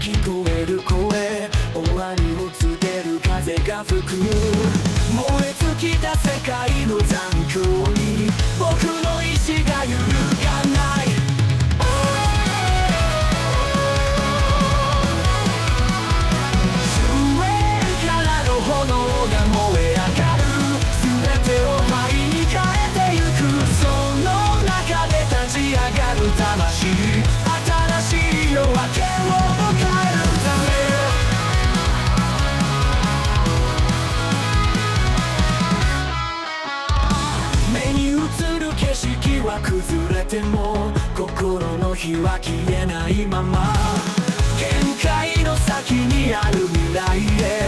聞こえる声、終わりを告げる風が吹く。燃え尽きた世界の残響に僕の意志が揺るがない。終焉からの炎が燃え上がる。全てを灰に変えてゆく。その中で立ち上がる魂、新しい夜明けを迎えるため。目に映る景色は崩れても心の火は消えないまま。限界の先にある未来へ